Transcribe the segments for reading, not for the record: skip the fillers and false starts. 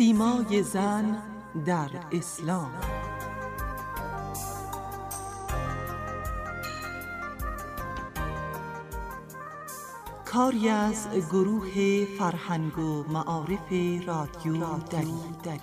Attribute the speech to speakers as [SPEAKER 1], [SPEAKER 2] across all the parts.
[SPEAKER 1] سیمای زن در اسلام. کاری از گروه فرهنگ و معارف رادیو دری.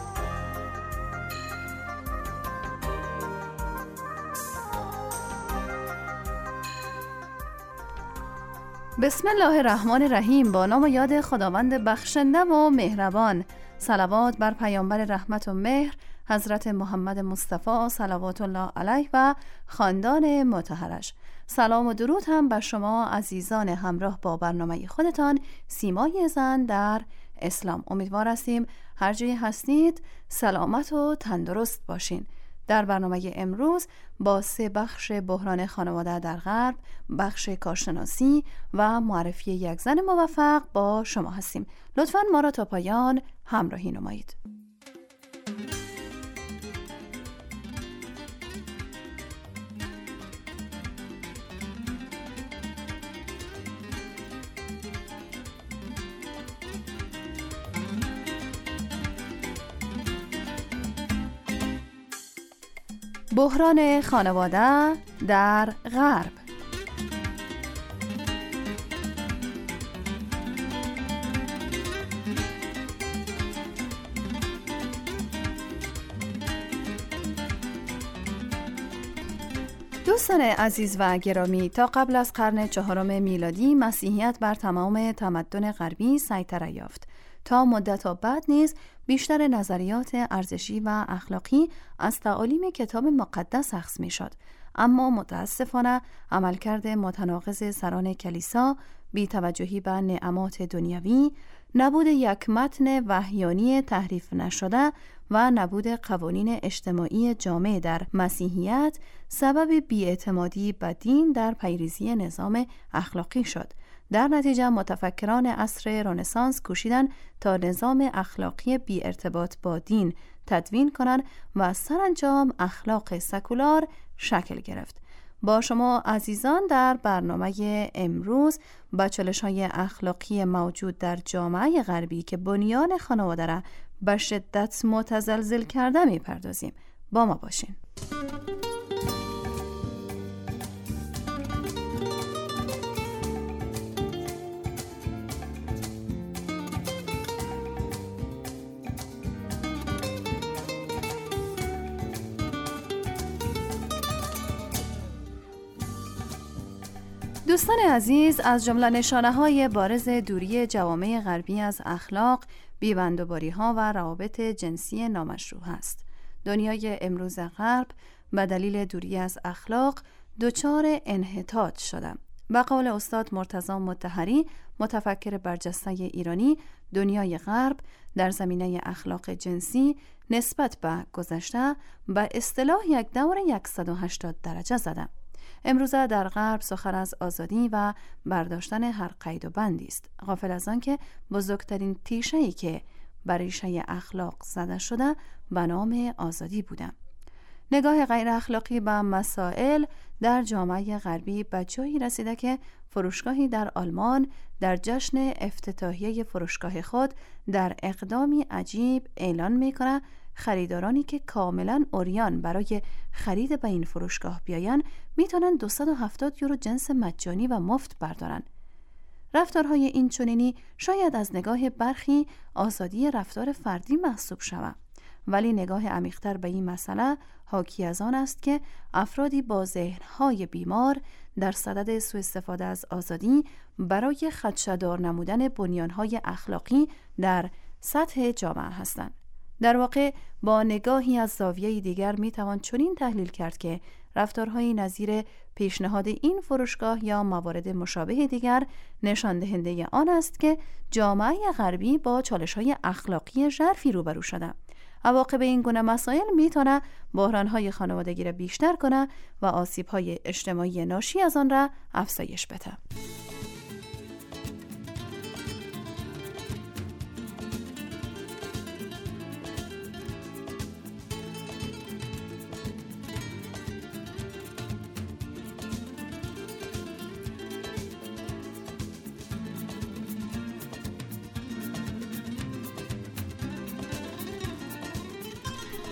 [SPEAKER 2] بسم الله الرحمن الرحیم. با نام و یاد خداوند بخشنده و مهربان. صلوات بر پیامبر رحمت و مهر حضرت محمد مصطفی صلوات الله علیه و خاندان مطهرش. سلام و درود هم بر شما عزیزان همراه با برنامه خودتان سیمای زن در اسلام. امیدوار هستیم هر جایی هستید سلامت و تندرست باشین. در برنامه امروز با 3 بخش بحران خانواده در غرب، بخش کارشناسی و معرفی یک زن موفق با شما هستیم. لطفاً ما را تا پایان همراهی نمایید. بحران خانواده در غرب. دوستان عزیز و گرامی، تا قبل از قرن 4 میلادی مسیحیت بر تمام تمدن غربی سیطره یافت. تا مدت بعد نیز بیشتر نظریات ارزشی و اخلاقی از تعالیم کتاب مقدس اخذ می شد. اما متاسفانه عملکرد متناقض سران کلیسا، بی‌توجهی به نعمات دنیوی، نبود یک متن وحیانی تحریف نشده و نبود قوانین اجتماعی جامع در مسیحیت سبب بی‌اعتمادی به دین در پیریزی نظام اخلاقی شد. در نتیجه متفکران عصر رنسانس کوشیدند تا نظام اخلاقی بی ارتباط با دین تدوین کنند و سرانجام اخلاق سکولار شکل گرفت. با شما عزیزان در برنامه امروز با چالش‌های اخلاقی موجود در جامعه غربی که بنیان خانواده را به شدت متزلزل کرده می‌پردازیم. با ما باشین. دوستان عزیز، از جمله نشانه‌های بارز دوری جوامع غربی از اخلاق، بی‌بندوباری‌ها و روابط جنسی نامشروع است. دنیای امروز غرب به دلیل دوری از اخلاق دچار انحطاط شده. به قول استاد مرتضی مطهری، متفکر برجسته ایرانی، دنیای غرب در زمینه اخلاق جنسی نسبت به گذشته به اصطلاح یک دور 180 درجه زده. امروزه در غرب سخن از آزادی و برداشتن هر قید و بندی است، غافل از آن که بزرگترین تیشه‌ای که بر ریشه اخلاق زده شده به نام آزادی بوده. نگاه غیر اخلاقی به مسائل در جامعه غربی به جایی رسیده که فروشگاهی در آلمان در جشن افتتاحیه فروشگاه خود در اقدامی عجیب اعلان می‌کند خریدارانی که کاملا عریان برای خرید به این فروشگاه بیایند میتونن 270 یورو جنس مجانی و مفت بردارن. رفتارهای این چنینی شاید از نگاه برخی آزادی رفتار فردی محسوب شود، ولی نگاه عمیق‌تر به این مسئله حاکی از آن است که افرادی با ذهن‌های بیمار در صدد سوء استفاده از آزادی برای خدشه‌دار نمودن بنیان‌های اخلاقی در سطح جامعه هستند. در واقع با نگاهی از زاویه دیگر میتوان چنین تحلیل کرد که رفتارهای نظیر پیشنهاد این فروشگاه یا موارد مشابه دیگر نشان دهنده آن است که جامعه غربی با چالش‌های اخلاقی ژرفی روبرو شده. عواقب این گونه مسائل میتونه بحران‌های خانوادگی را بیشتر کنه و آسیب‌های اجتماعی ناشی از آن را افزایش بده.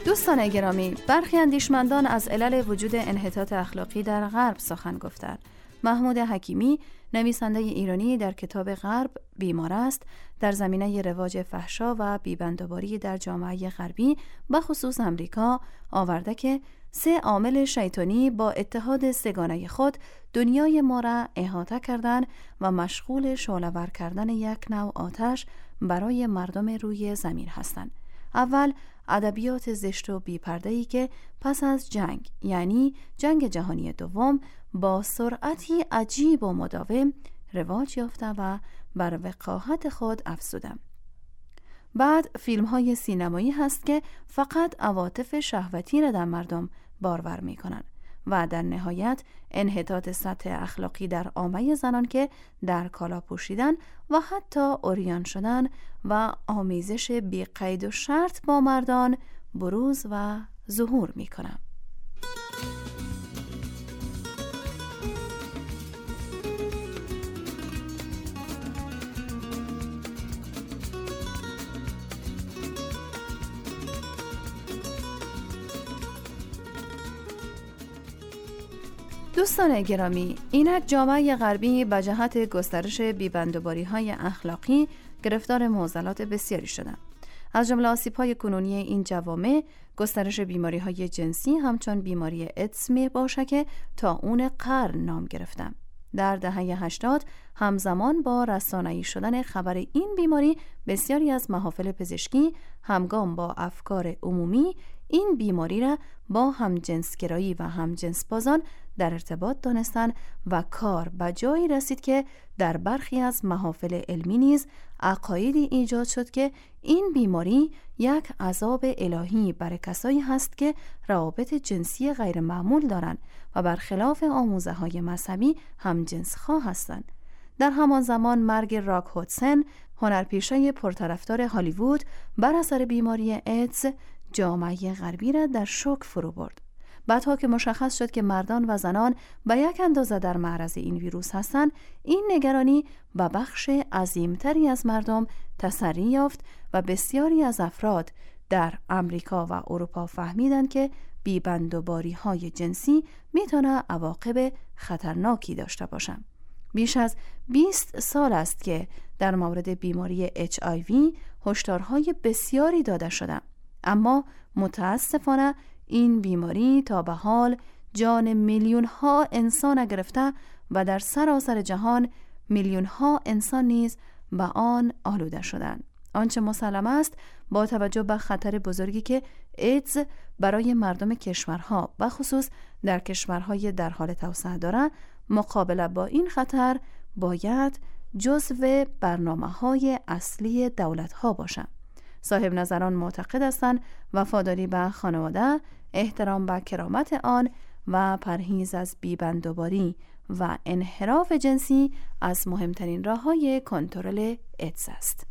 [SPEAKER 2] دوستان گرامی، برخی اندیشمندان از علل وجود انحطاط اخلاقی در غرب سخن گفتند. محمود حکیمی، نویسنده ایرانی، در کتاب غرب بیمار است، در زمینه رواج فحشا و بیبندوباری در جامعه غربی به خصوص امریکا آورده که 3 عامل شیطانی با اتحاد سگانه خود دنیای ما را احاطه کردند و مشغول شعله‌ور کردن یک نوع آتش برای مردم روی زمین هستند. اول، ادبیات زشت و بی‌پرده‌ای که پس از جنگ، یعنی جنگ جهانی دوم، با سرعتی عجیب و مداوم رواج یافته و بر وقاحت خود افزوده. بعد فیلم‌های سینمایی هست که فقط عواطف شهوتی را در مردم بارور می‌کنند و در نهایت انحطاط سطح اخلاقی در عامه زنان که در کالا پوشیدن و حتی عریان شدن و آمیزش بی قید و شرط با مردان بروز و ظهور می‌کنند. دوستان گرامی، اینک جامعه غربی به جهت گسترش بیبندوباری‌های اخلاقی گرفتار معضلات بسیاری شدند. از جمله آسیب‌های کنونی این جوامع گسترش بیماری‌های جنسی همچون بیماری ایدز می باشد که طاعون قرن نام گرفتند. در دهه 80 همزمان با رسانه‌ای شدن خبر این بیماری، بسیاری از محافل پزشکی همگام با افکار عمومی این بیماری را با همجنسگرایی و همجنسبازان در ارتباط دانستند و کار به جایی رسید که در برخی از محافل علمی نیز عقایدی ایجاد شد که این بیماری یک عذاب الهی برای کسایی هست که روابط جنسی غیر معمول دارند و برخلاف آموزه‌های مذهبی همجنسخواه هستند. در همان زمان مرگ راک هودسن، هنرپیشه پرطرفدار هالیوود، بر اثر بیماری ایدز جامعه غربی را در شوک فرو برد. بعدها که مشخص شد که مردان و زنان به یک اندازه در معرض این ویروس هستند، این نگرانی به بخش عظیمتری از مردم تسری یافت و بسیاری از افراد در امریکا و اروپا فهمیدند که بیبندوباری‌های جنسی میتونه عواقب خطرناکی داشته باشند. بیش از 20 سال است که در مورد بیماری HIV هشدارهای بسیاری داده شده، اما متاسفانه این بیماری تا به حال جان میلیون‌ها انسان گرفته و در سراسر جهان میلیون‌ها انسان نیز به آن آلوده شدند. آنچه مسلم است با توجه به خطر بزرگی که ایدز برای مردم کشورها و خصوص در کشورهای در حال توسعه دارد، مقابله با این خطر باید جزو برنامه‌های اصلی دولت‌ها باشد. صاحب نظران معتقد هستند وفاداری به خانواده، احترام به کرامت آن و پرهیز از بیبندوباری و انحراف جنسی از مهمترین راه‌های کنترل ایدز است.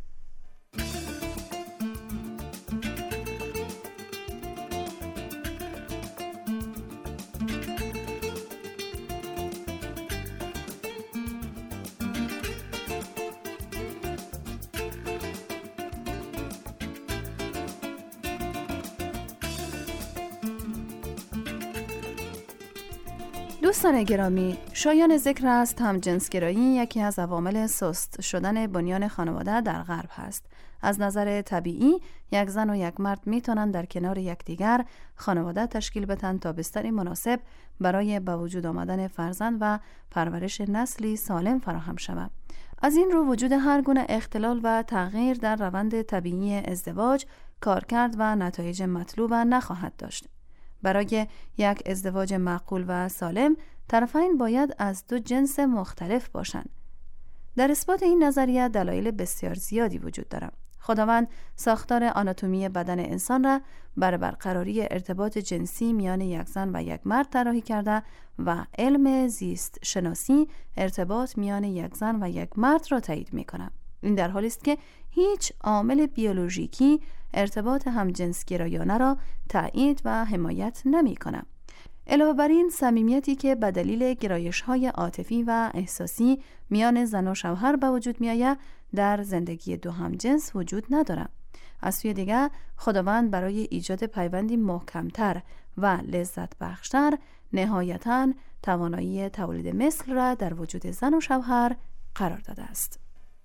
[SPEAKER 2] دوستان گرامی، شایان ذکر است همجنسگرایی یکی از عوامل سست شدن بنیان خانواده در غرب هست. از نظر طبیعی یک زن و یک مرد میتونن در کنار یکدیگر خانواده تشکیل بدن تا بستری مناسب برای به وجود آمدن فرزند و پرورش نسلی سالم فراهم شود. از این رو وجود هر گونه اختلال و تغییر در روند طبیعی ازدواج کارکرد و نتایج مطلوب نخواهد داشت. برای یک ازدواج معقول و سالم، طرفین باید از 2 جنس مختلف باشند. در اثبات این نظریه دلایل بسیار زیادی وجود دارد. خداوند ساختار آناتومی بدن انسان را برای برقراری ارتباط جنسی میان یک زن و یک مرد طراحی کرده و علم زیست شناسی ارتباط میان یک زن و یک مرد را تایید می‌کند. این در حالی است که هیچ عامل بیولوژیکی ارتباط همجنسگرایانه را تایید و حمایت نمی‌کند. علاوه بر این، صمیمیتی که به دلیل گرایش‌های عاطفی و احساسی میان زن و شوهر به وجود می‌آید در زندگی دو همجنس وجود ندارد. از سوی دیگر خداوند برای ایجاد پیوندی محکمتر و لذت بخشتر نهایتاً توانایی تولید مثل را در وجود زن و شوهر قرار داده است.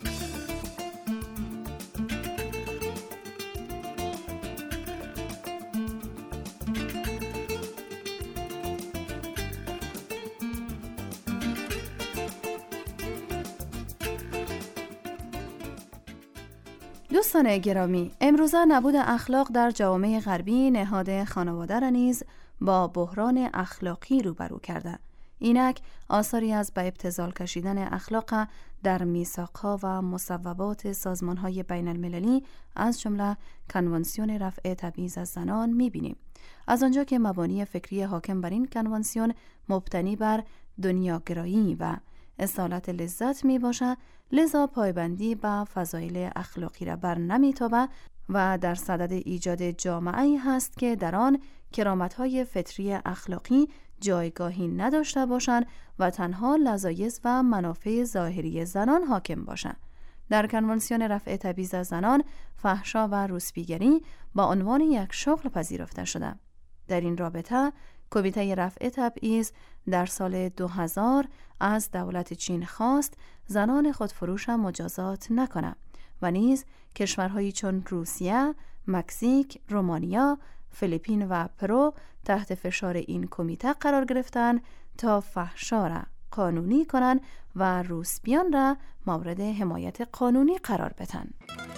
[SPEAKER 2] دوستان گرامی، امروزه نبود اخلاق در جوامع غربی نهاد خانواده را نیز با بحران اخلاقی روبرو کرده. اینک آثاری از به ابتذال کشیدن اخلاق در میثاق‌ها و مصوبات سازمان‌های بین المللی از جمله کنوانسیون رفع تبعیض از زنان می‌بینیم. از آنجا که مبانی فکری حاکم بر این کنوانسیون مبتنی بر دنیاگرایی و اصالت لذت می باشد، لذا پایبندی به فضایل اخلاقی را بر نمی‌تابد و در صدد ایجاد جامعه‌ای هست که در آن کرامت‌های فطری اخلاقی جایگاهی نداشته باشند و تنها لذایذ و منافع ظاهری زنان حاکم باشند. در کنوانسیون رفع تبعیض از زنان، فحشا و روسپیگری با عنوان یک شغل پذیرفته شده. در این رابطه کمیته رفع تبعیض در سال 2000 از دولت چین خواست زنان خودفروش مجازات نکنند و نیز کشورهایی چون روسیه، مکزیک، رومانیا، فیلیپین و پرو تحت فشار این کمیته قرار گرفتند تا فحشا را قانونی کنند و روسپیان را مورد حمایت قانونی قرار بدهند.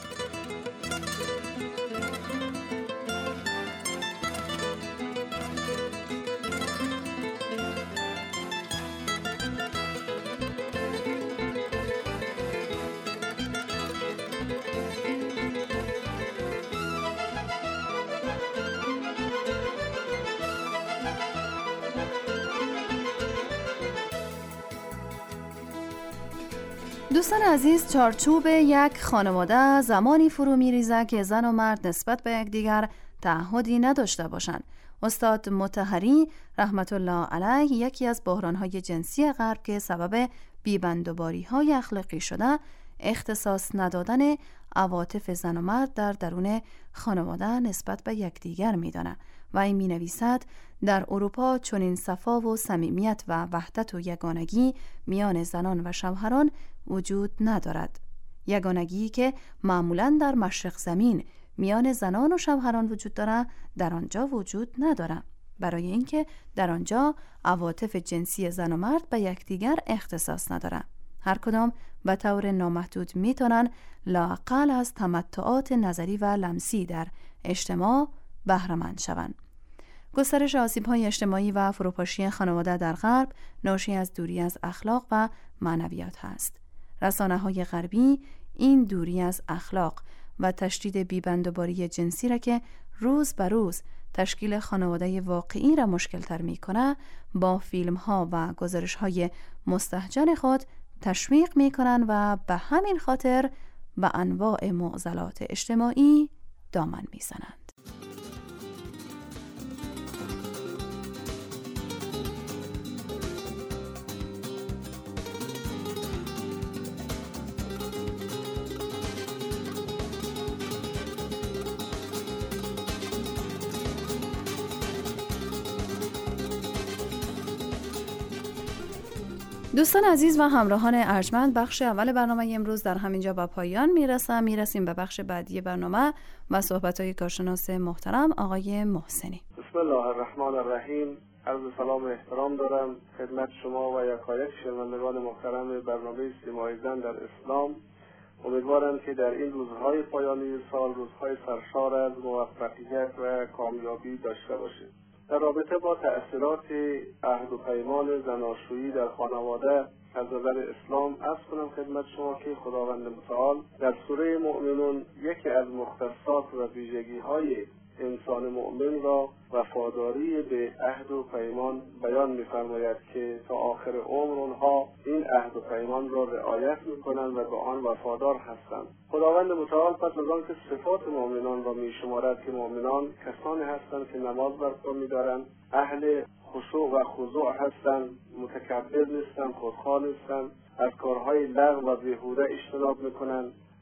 [SPEAKER 2] دوستان عزیز، چارچوب یک خانواده زمانی فرو می‌ریزد که زن و مرد نسبت به یکدیگر تعهدی نداشته باشند. استاد مطهری رحمت الله علیه یکی از بحران‌های جنسی غرب که سبب بی‌بندوباری‌های اخلاقی شده، اختصاص ندادن عواطف زن و مرد در درون خانواده نسبت به یکدیگر می‌داند و این می‌نویسد در اروپا چنین صفا و صمیمیت و وحدت و یگانگی میان زنان و شوهران وجود ندارد. یگانگی که معمولاً در مشرق زمین میان زنان و شوهران وجود دارد، در آنجا وجود ندارد، برای اینکه در آنجا عواطف جنسی زن و مرد به یکدیگر اختصاص ندارند. هر کدام به طور نامحدود میتونن لااقل از تمتعات نظری و لمسی در اجتماع بهره‌مند شوند. گسترش آسیب‌های اجتماعی و فروپاشی خانواده در غرب ناشی از دوری از اخلاق و معنویات است. رسانه‌های غربی این دوری از اخلاق و تشدید بی‌بندوباری جنسی را که روز به روز تشکیل خانواده واقعی را مشکل‌تر می‌کند، با فیلم‌ها و گزارش‌های مستهجن خود تشویق می‌کنند و به همین خاطر به انواع معضلات اجتماعی دامن می‌زنند. دوستان عزیز و همراهان ارجمند، بخش اول برنامه امروز در همینجا به پایان میرسیم به بخش بعدی برنامه و صحبت‌های کارشناس محترم آقای محسنی.
[SPEAKER 3] بسم الله الرحمن الرحیم. عرض سلام و احترام دارم خدمت شما و یکایک شنوندگان محترم برنامه سیمای زن در اسلام. امیدوارم که در این روزهای پایانی سال روزهای سرشار از موفقیت و کامیابی داشته باشید. در رابطه با تأثیرات عهد و پیمان زناشویی در خانواده از نظر اسلام عرض کنم خدمت شما که خداوند متعال در سوره مؤمنون یکی از مختصات و ویژگی‌های انسان مؤمن را وفاداری به عهد و پیمان بیان می‌فرماید که تا آخر عمر آنها این عهد و پیمان را رعایت می‌کنند و به آن وفادار هستند. خداوند متعال پس از آنکه صفات مؤمنان را می‌شمارد که مؤمنان کسانی هستند که نماز برپا می‌دارند، اهل خشوع و خضوع هستند، متکبر نیستند، خودخواه نیستند، از کارهای لغو و بیهوده اجتناب می‌کنند،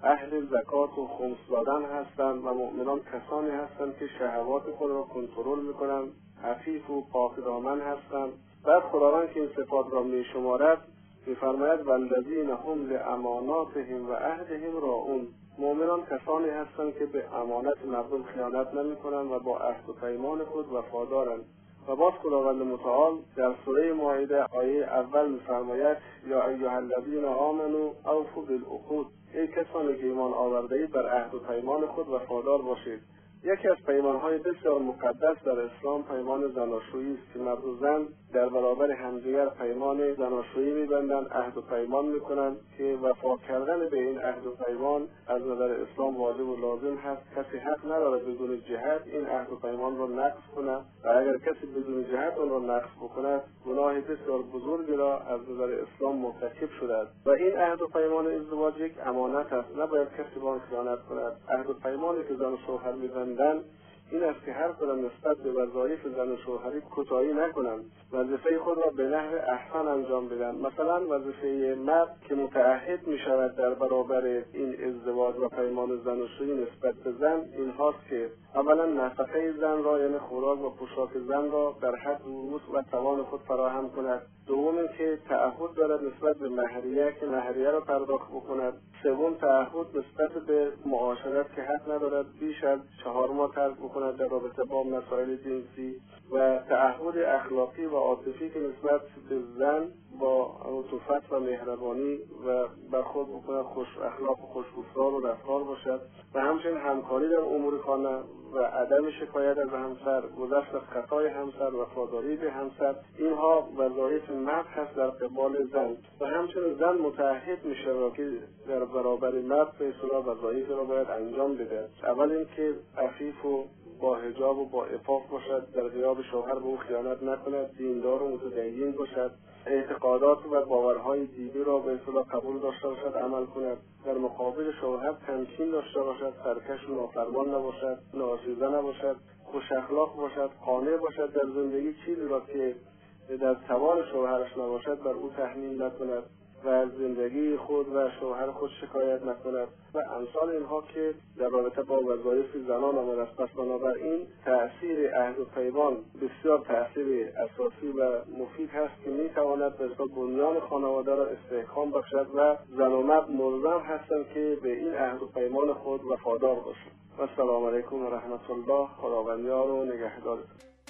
[SPEAKER 3] اهل زکات و خمس دادن هستند و مؤمنان کسانی هستند که شهوات خود را کنترل میکنند، عفیف و پاکدامن هستند. بعد خداوند که این صفات را میشمارد میفرماید والذین هم لاماناتهم و عهدهم راعون. مؤمنان کسانی هستند که به امانت مردم خیانت نمیکنند و با عهد و پیمان خود وفادارند. و باز خداوند متعال در سوره مائده آیه اول می‌فرماید یا ایها الذین آمنوا اوفوا بالعقود. ای کسانی که ایمان آورده‌اید بر عهد و پیمان خود وفادار باشید. یکی از پیمان‌های بسیار مقدس در اسلام پیمان زناشویی است که مرد و زن در برابر همدیگر پیمان زناشویی می‌بندند، عهد و پیمان می‌کنند که وفا کردن به این عهد و پیمان از نظر اسلام واجب و لازم هست. کسی حق ندارد بدون جهت این عهد و پیمان را نقض کند و اگر کسی بدون جهت آن را نقض بکند گناه بسیار بزرگی را از نظر اسلام مرتکب شده است. و این عهد و پیمان ازدواج یک امانت است، نباید کسی با آن خیانت کند. عهد و پیمانی که زن و شوهر می‌بندند این است که هر کدام نسبت به وظایف زن و شوهری کوتاهی نکنند، وظیفه خود را به نحو احسن انجام بدن. مثلا وظیفه مرد که متعهد می شود در برابر این ازدواج و پیمان زناشویی نسبت به زن این هاست که اولا نفقه زن را یعنی خوراک و پوشاک زن را در حد وسع و توان خود فراهم کند. دوم که تعهد دارد نسبت به مهریه که مهریه را پرداخت بکند. سوم تعهد نسبت به معاشرت که حق ندارد بیش از 4 ماه ترک بکند در رابطه با مسائل جنسی. و تعهد اخلاقی و عاطفی که نسبت به زن با عطوفت و مهربانی و برخورد بکند، خوش اخلاق و خوشگفتار و رفتار باشد. و همچنین همکاری در امور خانه و عدم شکایت از همسر، گذشت از خطای همسر، وفاداری به همسر، اینها وظایف مرد هست در قبال زن. و همچنین زن متعهد می شود که در برابر مرد به اصطلاح وظایف را باید انجام بده. اول اینکه عفیف و با حجاب و با عفاف باشد، در غیاب شوهر به او خیانت نکند، دیندار و متدین باشد، اعتقادات و باورهای دینی را به اصطلاح قبول داشته باشد، عمل کند، در مقابل شوهر تمکین داشته باشد، سرکش و نافرمان نباشد، ناآشیزه نباشد، خوش اخلاق باشد، قانع باشد در زندگی، چیزی را که در توان شوهرش نباشد بر او تحمیل نکند و از زندگی خود و شوهر خود شکایت نکند و امثال اینها که در رابطه با وظایف زنان آمده است. پس بنابراین تأثیر عهد و پیمان بسیار تأثیر اساسی و مفید هست که میتواند به بنیان خانواده را استحکام بخشد و زن و مرد ملزم هستند که به این عهد و پیمان خود وفادار باشند. و السلام علیکم و رحمت الله. خداوند یار و نگهدارتون.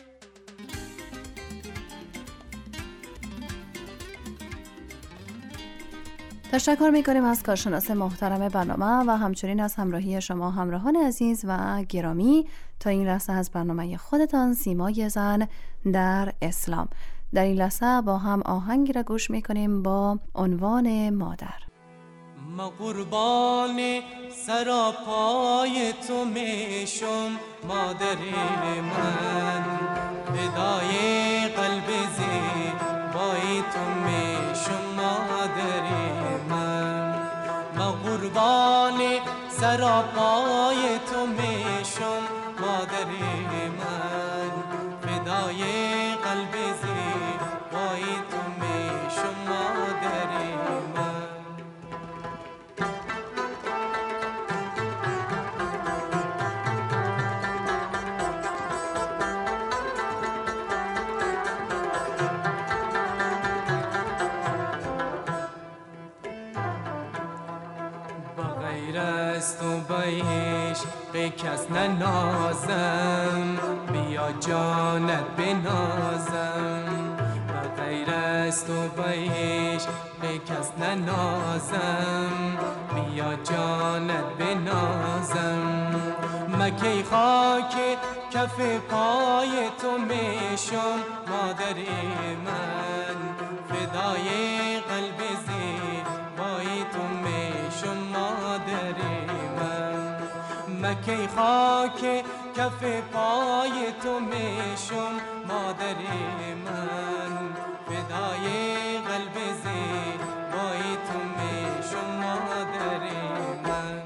[SPEAKER 2] تشکر می‌کنیم از کارشناس محترم برنامه و همچنین از همراهی شما همراهان عزیز و گرامی. تا این لحظه از برنامه خودتان سیمای زن در اسلام. در این لحظه با هم آهنگی را گوش می‌کنیم با عنوان مادر.
[SPEAKER 4] ما قربان سراپای تو میشم مادر من، فدای قلب زیبای تو میشم مادر من. ما قربان سراپای تو میشم مادر من، فدای قلب زیبای تو میشم مادر من. از تو بایش به کس ننازم، بیا جانت بنازم. و غیر از تو بایش به کس ننازم، بیا جانت بنازم. مکی خاک کف پای تو میشم مادر من، فدای قلب زیبای تو میشم مادر من. مکی خاک کف پای تو میشم مادر من، فدای قلب زیبای تو میشم مادر من.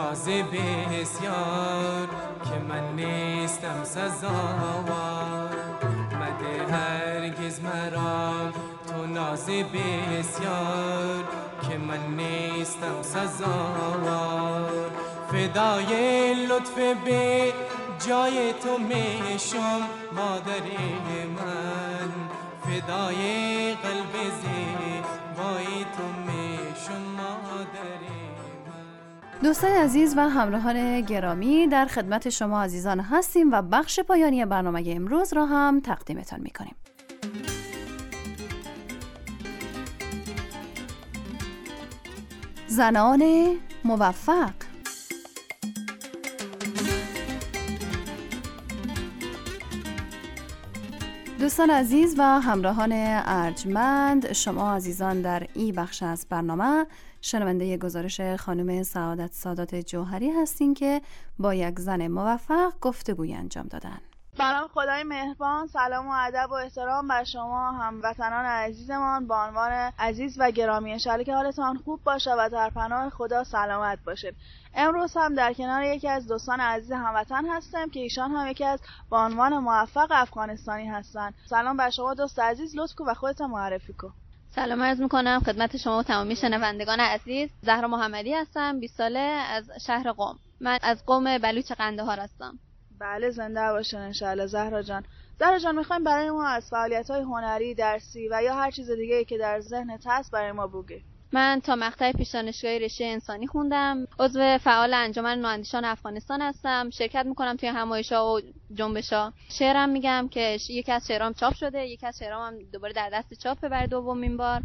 [SPEAKER 4] ناز بسیار که من نیستم سزاوار. مده هرگز مرا تو ناز بسیار که من نیستم سزاوار. فدای لطف به جای تو میشم مادر من، فدای قلب زیبای تو میشم مادر من.
[SPEAKER 2] دوستان عزیز و همراهان گرامی، در خدمت شما عزیزان هستیم و بخش پایانی برنامه امروز را هم تقدیمتان میکنیم. زنان موفق. دوستان عزیز و همراهان ارجمند، شما عزیزان در این بخش از برنامه شنونده گزارش خانم سعادت سادات جوهری هستین که با یک زن موفق گفتگوی انجام دادن.
[SPEAKER 5] سلام خدای مهربان، سلام و ادب و احترام بر شما هموطنان عزیزمان با عنوان عزیز و گرامی. انشالله که حالتان خوب باشه و در پناه خدا سلامت باشید. امروز هم در کنار یکی از دوستان عزیز هموطن هستم که ایشان هم یکی از با عنوان موفق افغانستانی هستند. سلام بر شما دوست عزیز، لطف کن و خودت معرفی کن.
[SPEAKER 6] سلام عرض میکنم خدمت شما و تمامی شنوندگان عزیز. زهرا محمدی هستم، 20 ساله، از شهر قم. من از قم بلوچ قندهار هستم.
[SPEAKER 5] بله زنده باشین انشالله. زهرا جان میخوایم برای ما از فعالیت‌های هنری، درسی و یا هر چیز دیگه‌ای که در ذهنت هست برای ما بگی.
[SPEAKER 6] من تا مقطع پیش دانشگاهی رشته انسانی خوندم. عضو فعال انجمن نواندیشان افغانستان هستم. شرکت میکنم توی همایش‌ها و جنبش‌ها. شعرم میگم که یکی از شعرام چاپ شده، یکی از شعرام هم دوباره در دست چاپه برای دومین بار.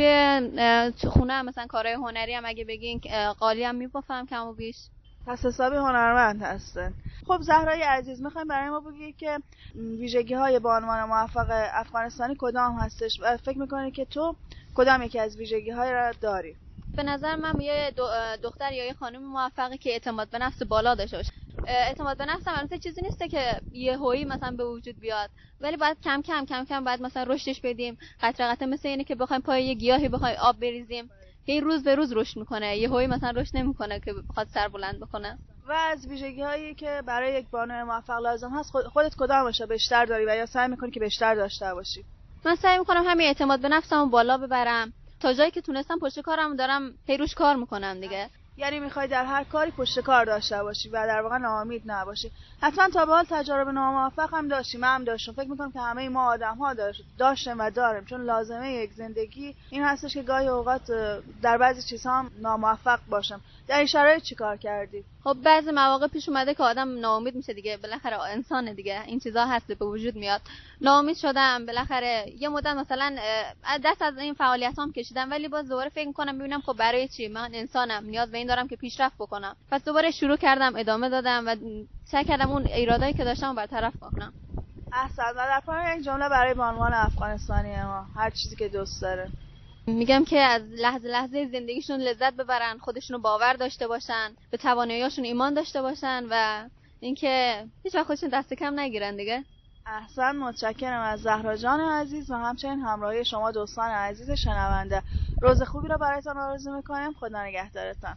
[SPEAKER 6] توی خونه هم مثلا کارهای هنری هم اگه بگین قالی هم میبافم کم و بیش.
[SPEAKER 5] پس حسابی هنرمند هستن. خب زهرای عزیز، میخوایم برای ما بگی که ویژگی‌های با عنوان موفق افغانستانی کدام هستش و فکر میکنی که تو کدام یکی از ویژگی‌های را داری؟
[SPEAKER 6] به نظر من یه دختر یا یه خانم موفقی که اعتماد به نفس بالا داشته باشه. اعتماد به نفس هم البته چیزی نیست که یهویی مثلا به وجود بیاد، ولی باید کم کم باید مثلا رشدش بدیم. قطره مثل اینه که بخوایم پای یه گیاهی بخوایم آب بریزیم، که روز به روز رشد میکنه، یهویی مثلا رشد نمیکنه که بخواد سر بلند بکنه.
[SPEAKER 5] و از ویژگی‌هایی که برای یک بانو موفق لازم هست خودت کدامش بیشتر داری و یا سعی می‌کنی که بیشتر داشته باشی؟
[SPEAKER 6] من سعی می‌کنم همین اعتماد به نفسمو بالا ببرم. تا جایی که تونستم پشت کارم دارم پیروش کار می‌کنم دیگه.
[SPEAKER 5] یعنی می‌خوای در هر کاری پشت کار داشته باشی و در واقع ناامید نباشی. حتما تا به حال تجارب ناموفق هم داشتی، من هم داشتم. فکر می‌کنم که همه ما آدم‌ها داشتیم و داریم، چون لازمه یک زندگی این هستش که گاهی اوقات در بعضی چیزها هم ناموفق باشم. در این شرایط چیکار کردی؟
[SPEAKER 6] خب بعضی مواقع پیش اومده که آدم ناامید میشه دیگه، بالاخره انسانه دیگه، این چیزا هست به وجود میاد. ناامید شدم، بالاخره یه مدت مثلا دست از این فعالیتام کشیدم، ولی باز دوباره فکر می‌کنم ببینم خب برای چی، من انسانم، نیاز به این دارم که پیشرفت بکنم. پس دوباره شروع کردم، ادامه دادم و سعی کردم اون ایرادایی که داشتم برطرف کنم.
[SPEAKER 5] احسن. و در پایان یک جمله برای بانوان افغانستانی ما، هر چیزی که دوست داره.
[SPEAKER 6] میگم که از لحظه زندگیشون لذت ببرن، خودشونو باور داشته باشن، به تواناییاشون ایمان داشته باشن و اینکه هیچ وقت خودشون دست کم نگیرن دیگه.
[SPEAKER 5] احسن. متشکرم از زهرا جان عزیز و همچنین همراهی شما دوستان عزیز شنونده. روز خوبی را برایتان آرزو میکنیم. خدا نگهدارتان.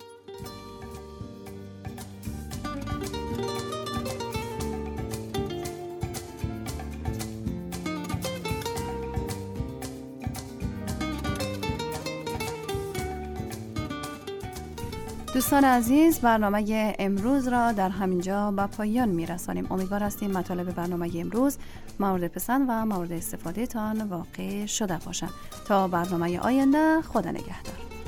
[SPEAKER 2] دوستان عزیز، برنامه امروز را در همینجا به پایان میرسانیم. امیدوار هستیم مطالب برنامه امروز مورد پسند و مورد استفاده تان واقع شده باشند. تا برنامه آینده، خدا نگهدار.